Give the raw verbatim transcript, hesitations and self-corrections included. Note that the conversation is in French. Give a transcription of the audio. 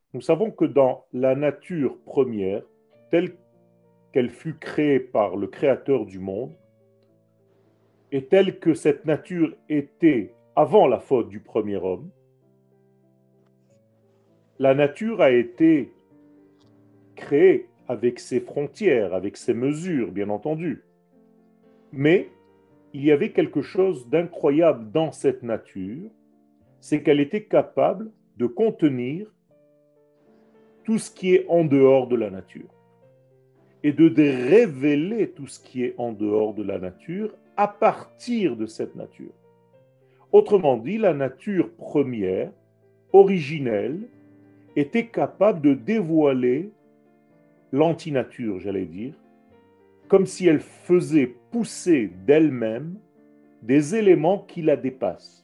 Nous savons que dans la nature première, telle qu'elle fut créée par le Créateur du monde, et telle que cette nature était avant la faute du premier homme, la nature a été créée avec ses frontières, avec ses mesures, bien entendu. Mais il y avait quelque chose d'incroyable dans cette nature, c'est qu'elle était capable de contenir tout ce qui est en dehors de la nature et de révéler tout ce qui est en dehors de la nature à partir de cette nature. Autrement dit, la nature première, originelle, était capable de dévoiler l'antinature, j'allais dire, comme si elle faisait pousser d'elle-même des éléments qui la dépassent.